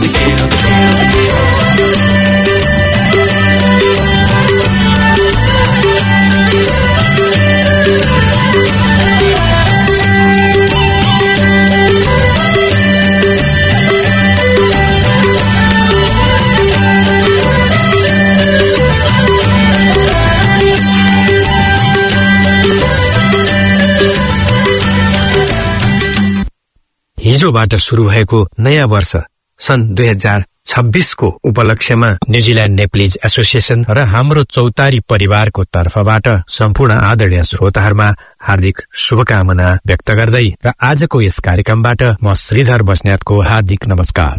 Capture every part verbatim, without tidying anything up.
हिजोबाट सुरु भएको नयाँ वर्ष सन् दुई हजार छब्बीस को उपलक्ष्यमा न्युजिल्यान्ड नेप्लिज एसोसिएसन र हाम्रो चौतारी परिवारको तर्फबाट सम्पूर्ण आदरणीय श्रोताहरूमा हार्दिक शुभकामना व्यक्त गर्दै र आजको यस कार्यक्रमबाट म श्रीधर बस्नेतको हार्दिक नमस्कार।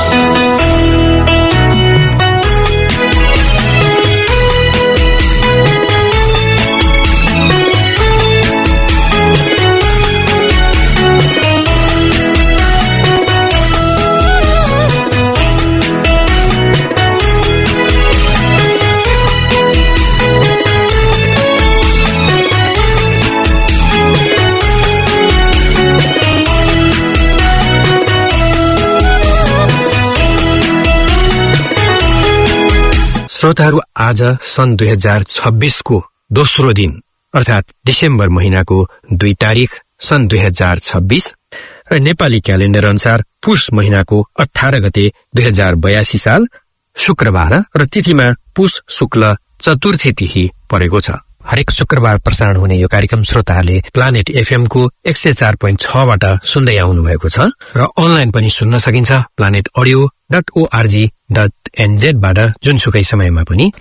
श्रोताहरू, आज सन् दुई हजार छब्बीस को दोस्रो दिन अर्थात डिसेम्बर महीनाको दुई तारिक सन् दुई हजार छब्बीस र नेपाली क्यालेण्डर अनुसार पुष महीनाको अठार गते दुई हजार बयासी साल शुक्रबार र तिथिमा पुष शुक्ल चतुर्थी तिथि परेको छ। हरेक शुक्रबार प्रसारण हुने यो कार्यक्रम श्रोताहरूले प्लानेट एफएम को एक सय चार पोइन्ट छ बाट सुन्दै आउनु भएको छ र अनलाइन पनि सुन्न सकिन्छ planet audio dot ORG dot NZ बाट जुनसुकै समयमा पनि।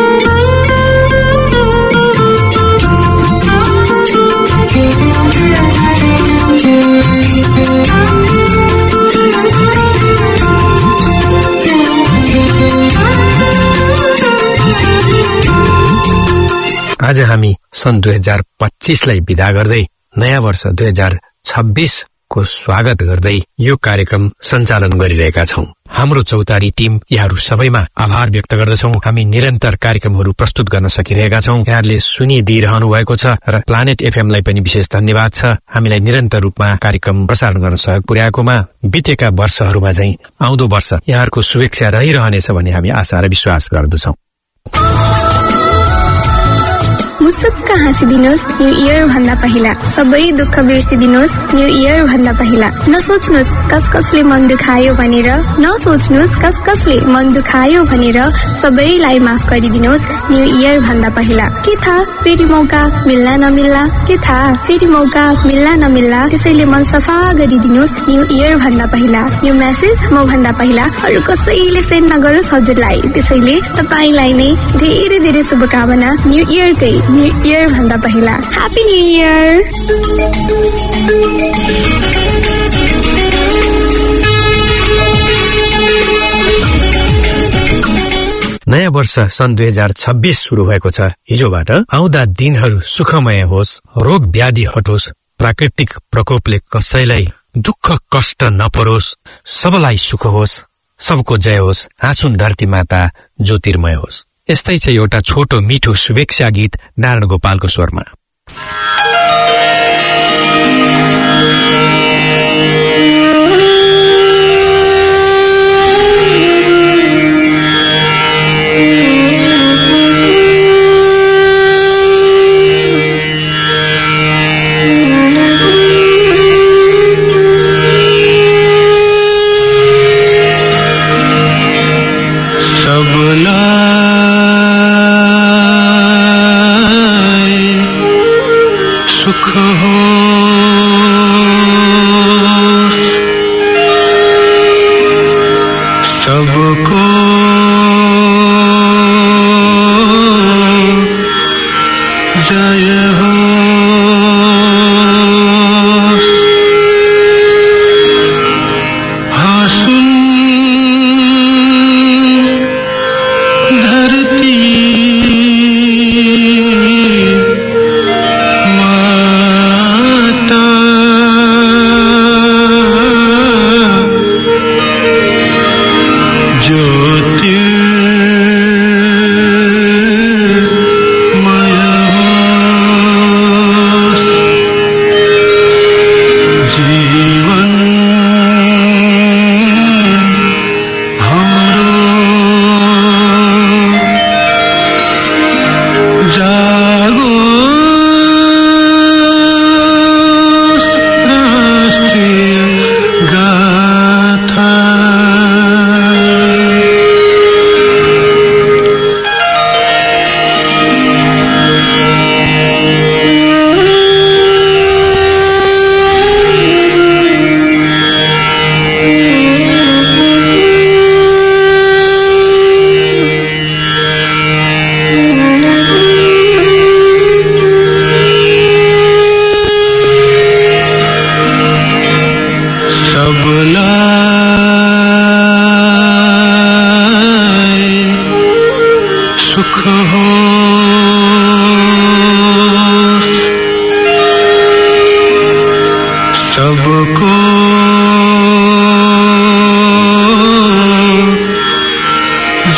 आज हामी सन् दुई हजार पच्चीसलाई विदा गर्दै नयाँ वर्ष दुई हजार छब्बीस को स्वागत गर्दै यो कार्यक्रम सञ्चालन गरिरहेका छौं। हाम्रो चौतारी टिम यहाँहरू सबैमा आभार व्यक्त गर्दछौं। हामी निरन्तर कार्यक्रमहरू प्रस्तुत गर्न सकिरहेका छौं। यहाँहरूले सुनिदिइरहनु भएको छ र प्लानेट एफएमलाई पनि विशेष धन्यवाद छ हामीलाई निरन्तर रूपमा कार्यक्रम प्रसारण गर्न सहयोग पुर्याएकोमा। बितेका वर्षहरूमा चाहिँ आउँदो वर्ष यहाँहरूको शुभेच्छा रहिरहनेछ भन्ने हामी आशा र विश्वास गर्दछौं। मुसुक्क हाँसिदिनुहोस् न्यू इयर भन्दा पहिला, सबै दुःख बिर्सिदिनुहोस् न्यू इयर भन्दा पहिला। नसोच्नुहोस् कस कसले मन दुखायो भनेर, नसोच्नुहोस् कस कसले मन दुखायो भनेर, सबैलाई माफ गरिदिनुहोस् न्यू इयर भन्दा पहिला। के थाहा फेरि मौका मिल्ला नमिल्ला, के थाहा फेरि मौका मिल्ला नमिल्ला, त्यसैले मन सफा गरिदिनुहोस् न्यू इयर भन्दा पहिला। यो मेसेज म भन्दा पहिला अरू कसैले सेन्ड नगरोस् हजुरलाई, त्यसैले तपाईलाई नै धेरै धेरै शुभकामना न्यू इयरकै न्यू इयर भन्दा पहिला। Happy new year. नयाँ वर्ष सन् दुई हजार छब्बीस शुरू भएको छ। हिजोबाट आउँदा दिनहरू सुखमय होस्, रोग व्याधि हटोस्, प्राकृतिक प्रकोपले कसैलाई दुःख कष्ट नपरोस्, सबलाई सुख होस्, सबको जय होस्, हाँसुन धरती माता ज्योतिर्मय होस्। यस्तै छ एउटा छोटो मिठो शुभेच्छा गीत नारायण गोपालको स्वरमा। सुख हो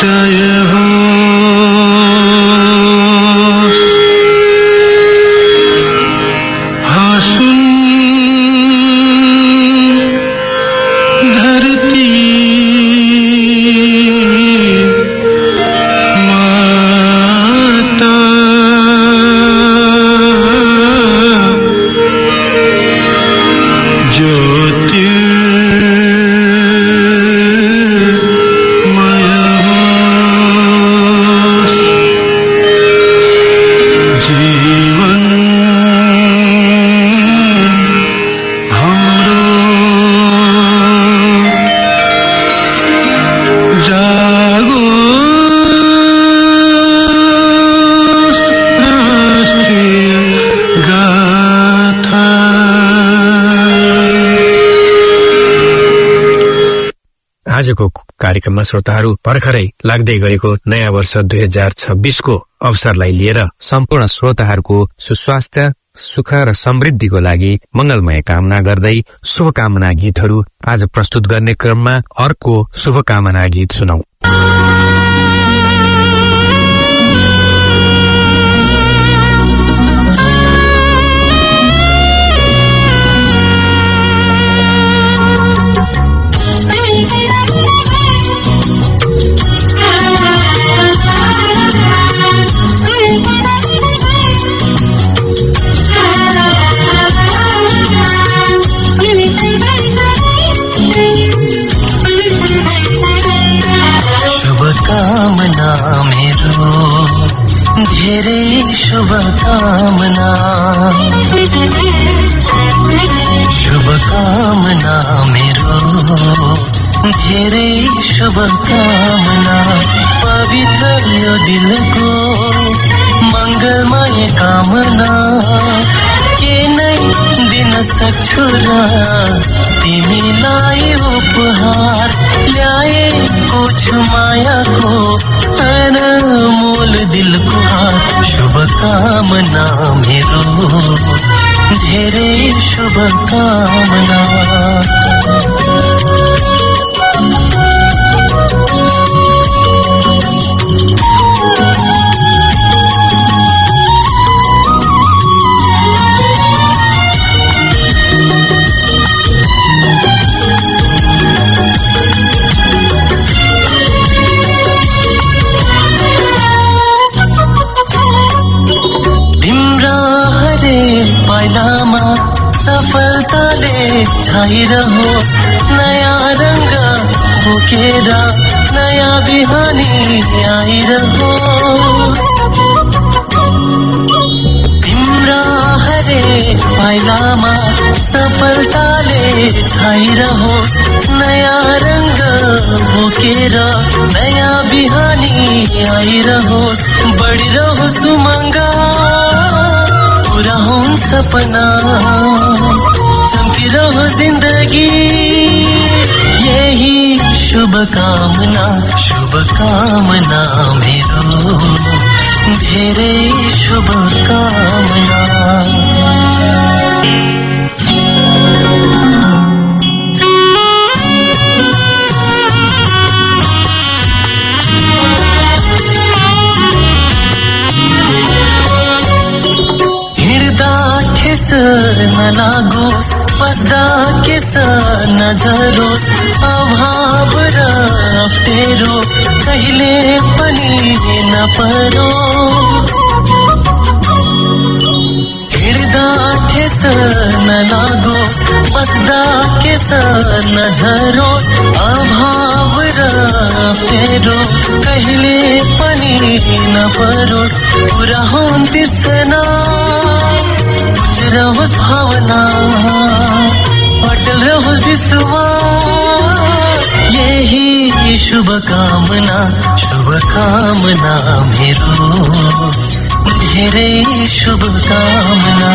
आजको कार्यक्रममा श्रोताहरू भर्खरै लाग्दै गरेको नयाँ वर्ष दुई हजार छब्बीसको अवसरलाई लिएर सम्पूर्ण श्रोताहरूको सुस्वास्थ्य सुख र समृद्धिको लागि मंगलमय कामना गर्दै शुभकामना गीतहरू आज प्रस्तुत गर्ने क्रममा अर्को शुभकामना गीत सुनौ। धेरै शुभकामना शुभकामना मेरो धेरै शुभकामना पवित्र यो दिलको मंगलमय कामना के नै दिन सक्छु र तिमीलाई उपहार ल्याएको छु मायाको अनमोल दिलको हार शुभकामना मेरो धेरै शुभकामना पाइलामा सफलताले छाइरहोस् नयाँ रंग बोकेर नयाँ बिहानी आइरहोस् तिम्रा हरे पाइलामा सफलताले छाइरहोस् नयाँ रंग बोकेर नयाँ बिहानी आइरहोस् बढिरहोस् उमङ्ग पूरा हो सपना चमकिरहो जिंदगी यही शुभकामना शुभकामना मेरो धेरै शुभकामना नलागोस् बस्दा केस नझरोस् अभाव र अप्ठ्यारो कहिले पनि नपरोस् हिँड्दा ठेस नलागोस् बस्दा केस नझरोस् अभाव र अप्ठ्यारो कहिले पनि नपरोस् पुरा हुन् तिर्सना रहोस् भावना अटल रहोस् विश्वास यही शुभकामना शुभकामना मेरो धेरै शुभकामना।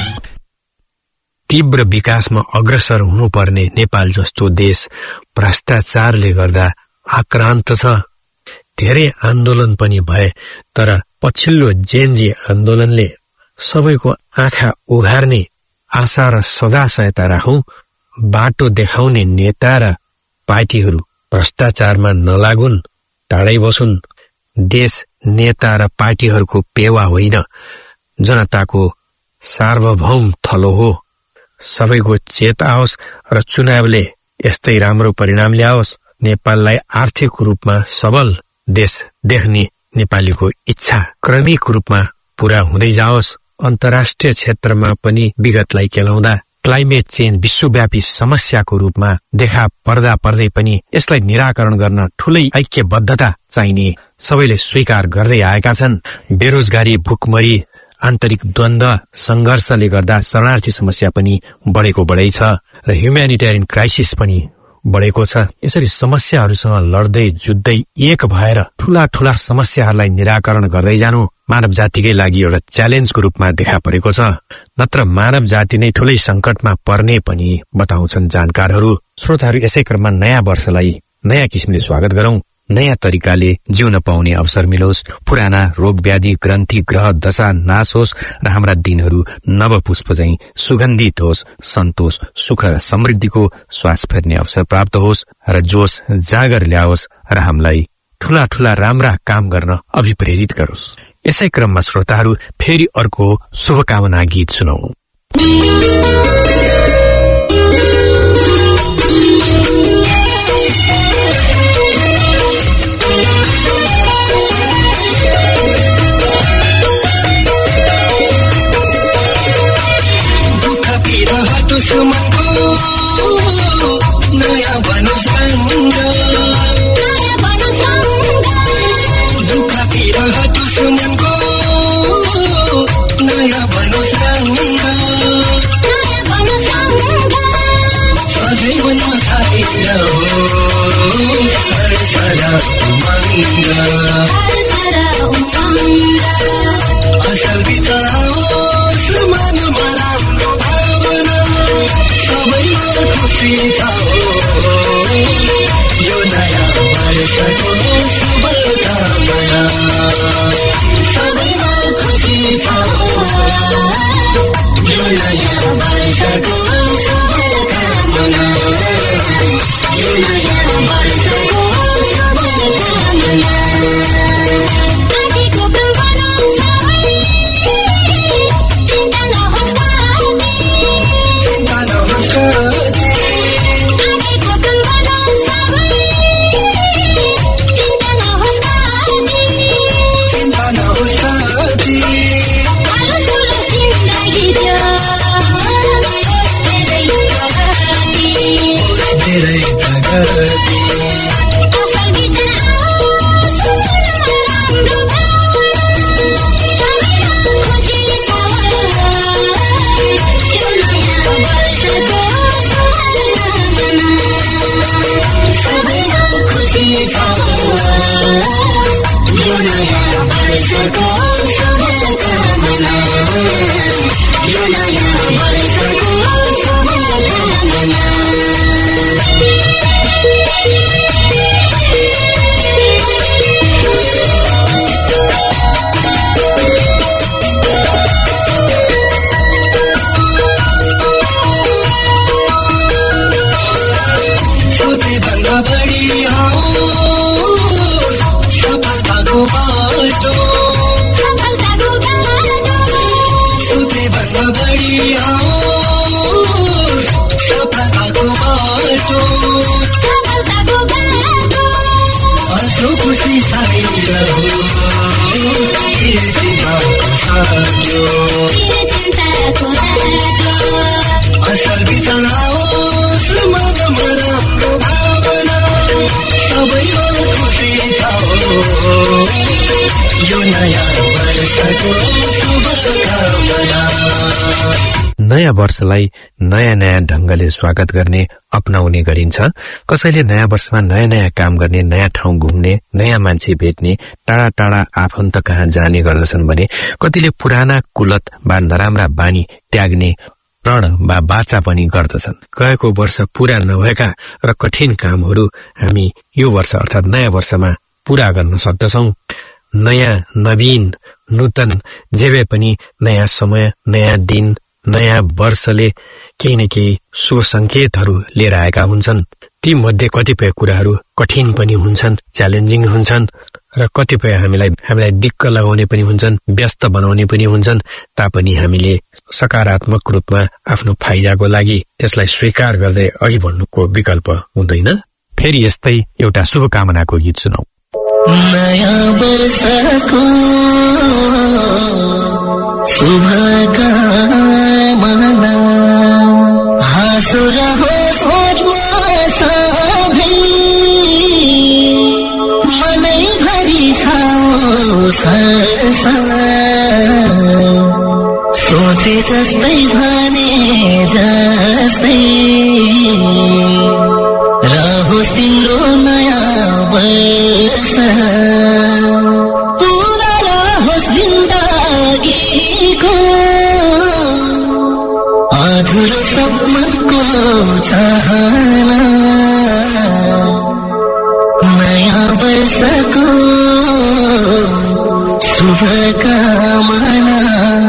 तीव्र विकासमा अग्रसर हुनुपर्ने नेपाल जस्तो देश भ्रष्टाचारले गर्दा आक्रान्त छ। धेरै आन्दोलन पनि भए तर पछिल्लो जेनजी आन्दोलनले सबैको आँखा उघार्ने आशा र सदा सहायता राखौं बाटो देखाउने नेता र पार्टीहरू भ्रष्टाचारमा नलागुन् टाढै बसुन्। देश नेता र पार्टीहरूको पेवा होइन, जनताको सार्वभौम थलो हो। सबैको चेत आओस् र चुनावले यस्तै राम्रो परिणाम ल्याओस्। नेपाललाई आर्थिक रूपमा सबल देश देख्ने नेपालीको इच्छा क्रमिक रूपमा पूरा हुँदै जाओस्। अन्तर्राष्ट्रिय क्षेत्रमा पनि विगतलाई केलाउँदा क्लाइमेट चेन्ज विश्वव्यापी समस्याको रूपमा देखा पर्दा पर्दै पनि यसलाई निराकरण गर्न ठूलै ऐक्यबद्धता चाहिने सबैले स्वीकार गर्दै आएका छन्। बेरोजगारी, भुकमरी, आन्तरिक द्वन्द्व, संघर्षले गर्दा शरणार्थी समस्या पनि बढेको बढै छ र ह्युम्यानिटेरियन क्राइसिस पनि बढेको छ। यसरी समस्याहरूसँग लड्दै जुझ्दै एक भएर ठूला ठूला समस्याहरूलाई निराकरण गर्दै जानु मानव जातिकै लागि एउटा च्यालेन्जको रूपमा देखा परेको छ। नत्र मानव जाति नै ठूलै संकटमा पर्ने पनि बताउँछन् जानकारहरू। श्रोताहरू, यसै क्रममा नयाँ वर्षलाई नयाँ किसिमले स्वागत गरौं। नयाँ तरिकाले जिउन पाउने अवसर मिलोस्। पुराना रोग व्याधि, ग्रन्थि, ग्रह दशा नाश होस् र हाम्रा दिनहरू नव पुष्प झैं सुगन्धित होस्। सन्तोष, सुख र समृद्धिको श्वास फेर्ने अवसर प्राप्त होस् र जोश जागर ल्याओस् र हामीलाई ठूला ठूला राम्रा काम गर्न अभिप्रेरित गरोस्। यसै क्रममा श्रोताहरू, फेरि अर्को शुभकामना गीत सुनौ। नयाँ बनोस् रङ्ग, दुःख पीडा हटोस् मनको, नयाँ बनोस् रङ्ग, सदैव नथाकेर होस् हर्षरा उमङ्ग, असल बिताओस् मनमा राम्रो भावना, सबैमा खुसी छ यो नयाँ वर्षको शुभकामना, सबैमा खुसी छ यो नयाँ वर्षको शुभकामना, यो नयाँ वर्षको शुभकामना। असल बिताओस् मनमा राम्रो भावना, सबैमा खुसी छ यो नयाँ वर्षको शुभकामना। नयाँ वर्षलाई नयाँ नयाँ ढंगले स्वागत गर्ने अपनाउने गरिन्छ। कसैले नयाँ वर्षमा नयाँ नयाँ काम गर्ने, नयाँ ठाउँ घुम्ने, नयाँ मान्छे भेट्ने, टाढा टाढा आफन्त कहाँ जाने गर्दछन् भने कतिले पुराना कुलत वा नराम्रा बानी त्याग्ने प्रण वा बाचा पनि गर्दछन्। गएको वर्ष पूरा नभएका र कठिन कामहरू हामी यो वर्ष अर्थात् नयाँ वर्षमा पूरा गर्न सक्दछौं। नयाँ, नवीन, नूतन जे भए पनि नयाँ समय, नयाँ दिन, नयाँ वर्षले केही न केही शुभ संकेतहरू लिएर आएका हुन्छन्। ती मध्ये कतिपय कुराहरू कठिन पनि हुन्छन्, च्यालेन्जिङ हुन्छन् र कतिपय हामीलाई हामीलाई दिक्क लगाउने पनि हुन्छन्, व्यस्त बनाउने पनि हुन्छन्। तापनि हामीले सकारात्मक रूपमा आफ्नो फाइदाको लागि त्यसलाई स्वीकार गर्दै अघि बढ्नुको विकल्प हुँदैन। फेरि यस्तै एउटा शुभकामनाको गीत सुनौ। नयाँ वर्षको शुभकामना हाँसो रहोस् ओठमा सधैँ, मनैभरि छाओस् हर्ष, सोचे जस्तै भने जस्तै रहोस् तिम्रो नयाँ वर्ष, पुरा रहोस् जिन्दगीको अधुरो सपनाको चाहना, नयाँ वर्षको शुभकामना।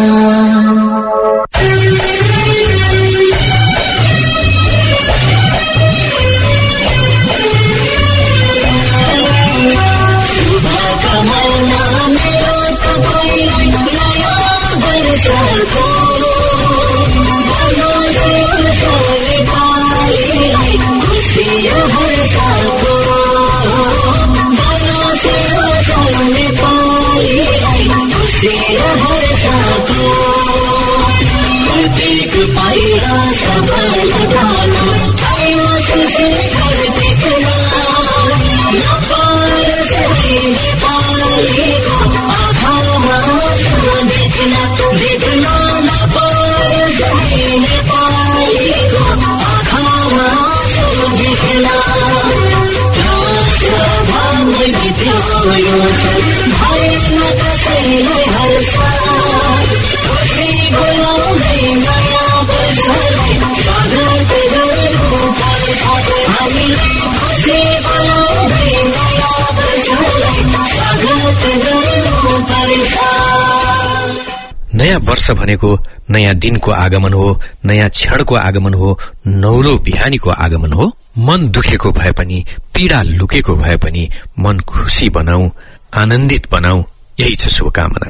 नयाँ वर्ष भनेको नयाँ दिनको आगमन हो, नयाँ क्षणको आगमन हो, नौलो बिहानीको आगमन हो। मन दुखेको भए पनि, पीडा लुकेको भए पनि मन खुशी बनाऊ, आनन्दित बनाऊ, यही छ शुभकामना।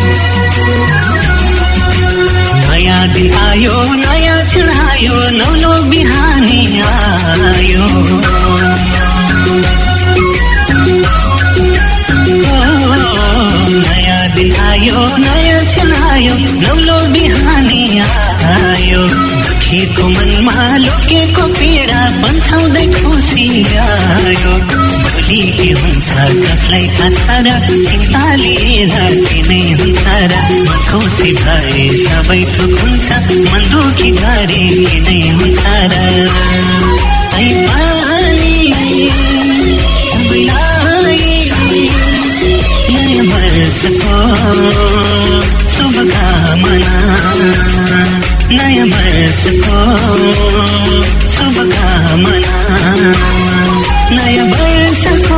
नयाँ दिन आयो, नयाँ क्षण आयो, नौलो बिहानी आयो, नयाँ दिन आयो, नयाँ क्षण आयो, नौलो बिहानी आयो, दुखेको मनमा लुकेको पीडा पन्छाउँदै खुसी आयो। भोलि के हुन्छ कसलाई थाहा र, चिन्ता लिएर के नै हुन्छ र, मन खुसी भए सबै थोक हुन्छ, मन दुखी गरे के नै हुन्छ र। ऐ पानी सबैलाई नयाँ वर्षको शुभकामना, नयाँ वर्षको शुभकामना, नयाँ वर्षको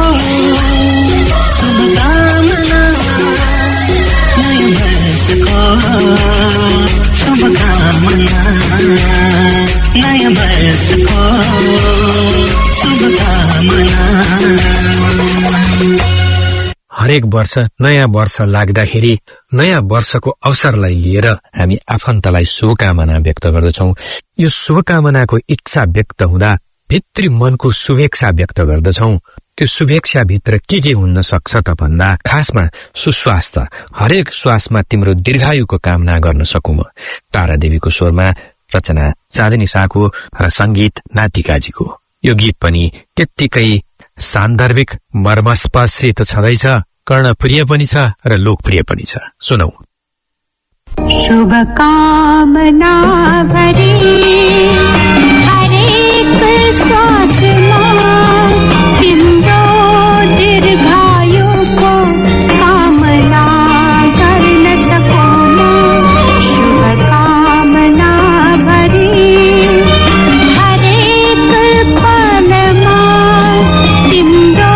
शुभकामना, नयाँ वर्षको शुभकामना, नयाँ वर्षको शुभकामना। हरेक वर्ष नयाँ वर्ष लाग्दाखेरि नयाँ वर्षको अवसरलाई लिएर हामी आफन्तलाई शुभकामना व्यक्त गर्दछौं। यो शुभकामनाको इच्छा व्यक्त हुँदा भित्री मनको शुभेच्छा व्यक्त गर्दछौं। त्यो शुभेच्छा भित्र के के हुन सक्छ त भन्दा खासमा सुस्वास्थ्य, हरेक श्वासमा तिम्रो दीर्घायुको कामना गर्न सकौं म। तारादेवीको स्वरमा रचना चाँदनी शाहको र संगीत नातिकाजीको। यो गीत पनि त्यत्तिकै सान्दर्भिक मर्मस्पर्शी त छँदैछ, कर्णप्रिय पनि छ र लोकप्रिय पनि छ। सुनौ। शुभकामना भरी हरेक श्वासमा तिम्रो दीर्घायुको कामना गर्न सकौं म। शुभकामना भरी हरेक पलमा तिम्रो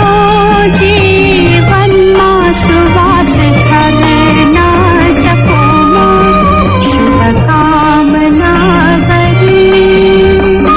जीवनमा सुवास छर्न सकौं म। शुभकामना भरी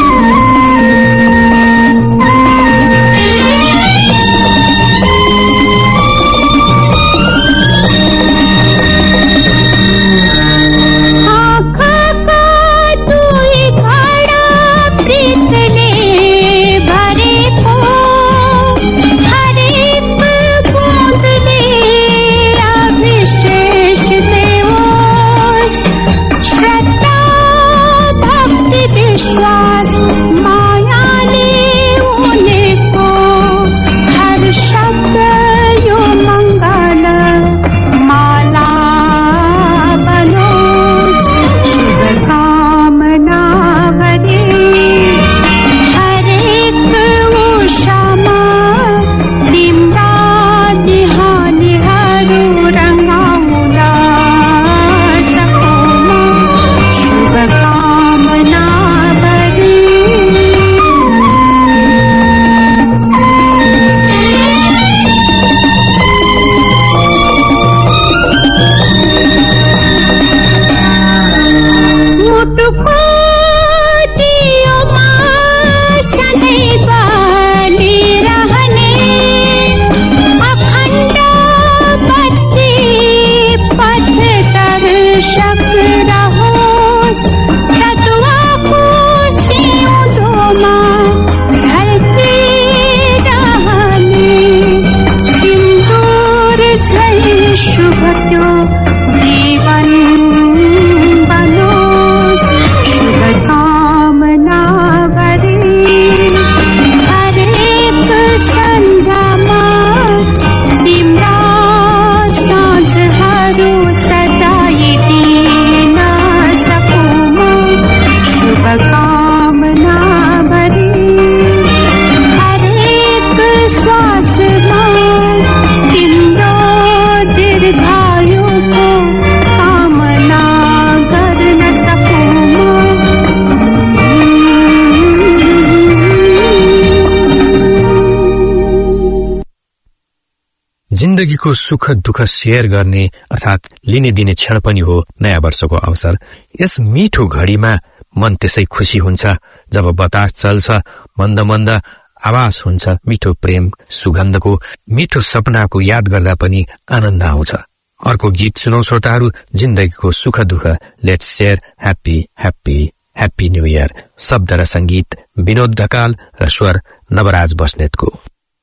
जिन्दगीको सुख दुःख शेयर गर्ने अर्थात् लिने दिने क्षण पनि हो नयाँ वर्षको अवसर। यस मिठो घडीमा मन त्यसै खुसी हुन्छ जब बतास चल्छ, मन्द मन्द आवाज हुन्छ, मिठो प्रेम सुगन्धको, मिठो सपनाको याद गर्दा पनि आनन्द आउँछ। अर्को गीत सुनौ श्रोताहरू, जिन्दगीको सुख दुःख, let's share happy happy happy new year. शब्द र संगीत विनोद ढकाल र स्वर नवराज बस्नेतको।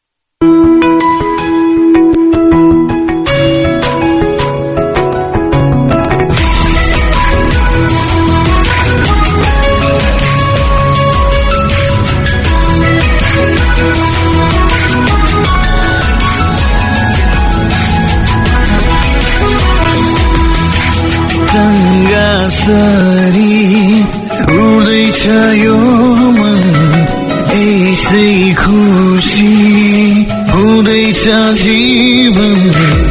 सरी उड्दैछ यो मन, यसै खुसी हुँदैछ जीवन।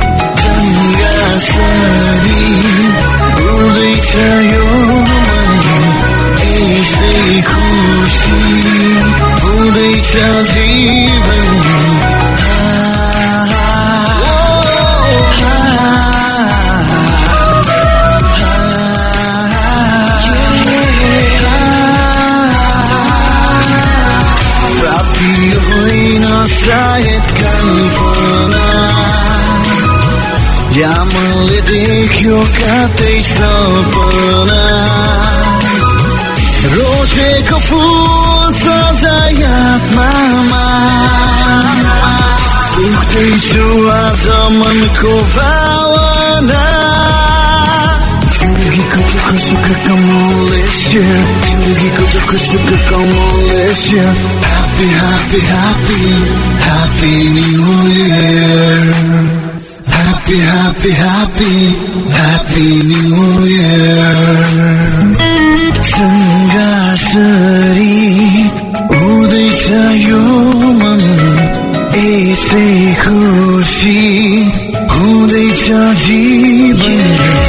सरी उड्दैछ यो मन, यसै खुसी हुँदैछ जीवन। सायद कल्पना या मनले देख्यो कतै सपना, रोजेको फुल सजाय आत्मामा, उठ्दैछु आज मनको भावना। जिन्दगीको दुःख सुख कमलेश्य, जिन्दगीको दुःख सुख कमलेश्य। Happy, happy, happy, happy New Year. Happy, happy, happy, happy New Year. Sangasari उदैछ यो मन, यसै खुसी हुँदैछ जीवन।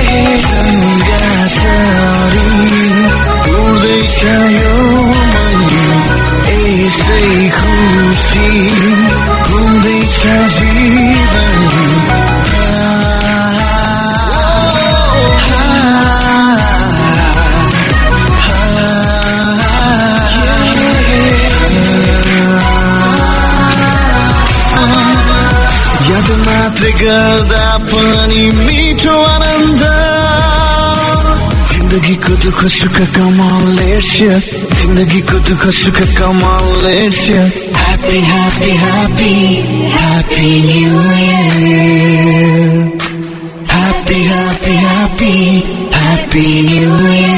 संगासरी उदैछ यो मन, यसै खुसी हुँदैछ जीवन। याद मात्र गर्दा पनि मिठो आनन्द, जिन्दगीको दुःख सुख कमलेश्य, जिन्दगीको दुःख सुख कमलेश्य। Happy, happy, happy, happy New Year. Happy, happy, happy, happy New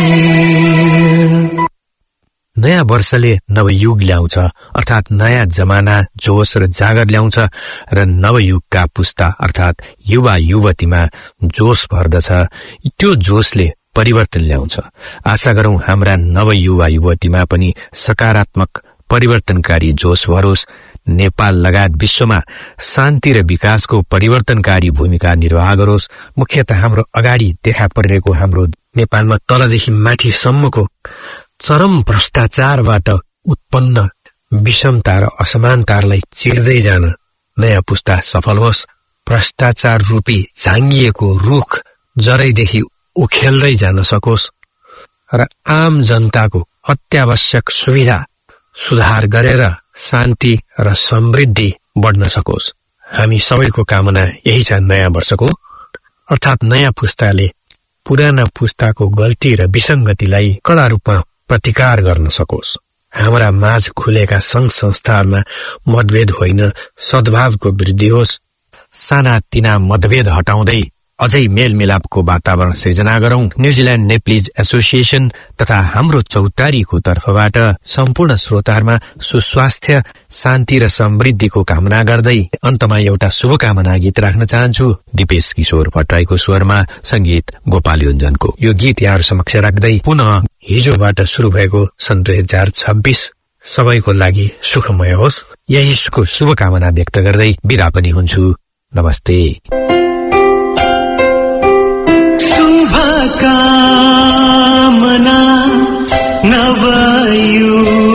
Year. नयाँ वर्षले नवयुग ल्याउँछ, अर्थात् नयाँ जमाना जोश र जागर ल्याउँछ र नवयुगका पुस्ता अर्थात् युवा युवतीमा जोश भर्दछ। त्यो जोशले परिवर्तन ल्याउँछ। आशा गरौं हाम्रा नवयुवा युवतीमा पनि सकारात्मक परिवर्तनकारी जोश भरोस्। नेपाल लगायत विश्वमा शान्ति र विकासको परिवर्तनकारी भूमिका निर्वाह गरोस्। मुख्यतः हाम्रो अगाडि देखा परिरहेको हाम्रो नेपालमा तलदेखि माथिसम्मको चरम भ्रष्टाचारबाट उत्पन्न विषमता र असमानतालाई चिर्दै जान नयाँ पुस्ता सफल होस्। भ्रष्टाचार रूपी झाङ्गिएको रुख जरैदेखि उखेल्दै जान सकोस् र आम जनताको अत्यावश्यक सुविधा सुधार गरेर शान्ति र समृद्धि बढ्न सकोस्। हामी सबैको कामना यही छ नयाँ वर्षको, अर्थात् नयाँ पुस्ताले पुराना पुस्ताको गल्ती र विसंगतिलाई कडा रूपमा प्रतिकार गर्न सकोस्। हाम्रा माझ खुलेका संघ संस्थाहरूमा मतभेद होइन, सद्भावको वृद्धि होस्। साना तिना मतभेद हटाउँदै अझै मेलमिलापको वातावरण सृजना गरौं। न्यूजील्याण्ड नेप्लिज एसोसिएसन तथा हाम्रो चौतारीको तर्फबाट सम्पूर्ण श्रोताहरूमा सुस्वास्थ्य, शान्ति र समृद्धिको कामना गर्दै अन्तमा एउटा शुभकामना गीत राख्न चाहन्छु। दिपेश किशोर भट्टराईको स्वरमा, संगीत गोपाल योन्जनको। यो गीत यहाँहरू समक्ष राख्दै पुनः हिजोबाट शुरू भएको सन् दुई हजार छब्बीस सबैको लागि सुखमय होस्, यहीको शुभकामना व्यक्त गर्दै बिदा पनि हुन्छु। नमस्ते। कामना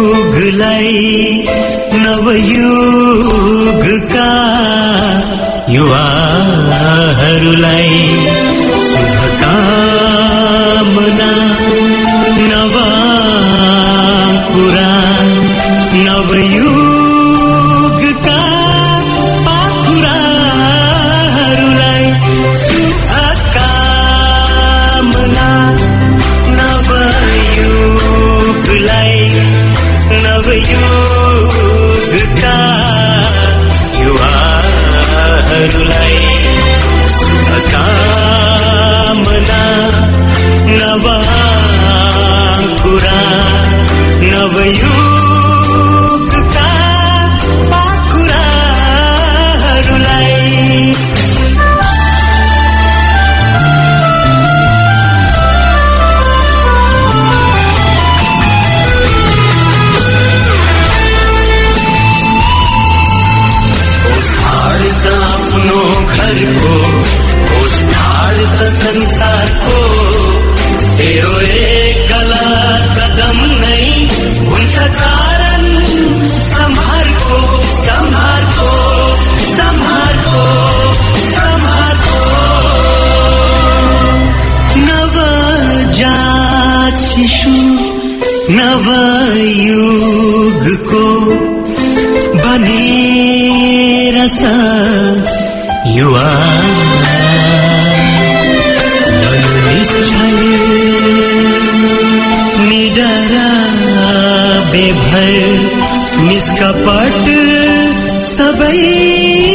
नवयुगलाई, नवयुगका युवाहरूलाई शुभकामना नव कुरा नवयुगका पाखुराहरूलाई शुभकामना नवयुगलाई नवयुगका युवाहरूलाई शुभकामना नव कुरा नवयुगका पाखुराहरूलाई आफ्नो घरको होस ढाड्छ संसारको तेरो एकला कदम नै हुन्छ कारण सम्हारको सम्हारको सम्हारको सम्हारको नव जात शिशु नव युगको बनेर स युवा निश्चल निडरा बेभर निष्कपट सबै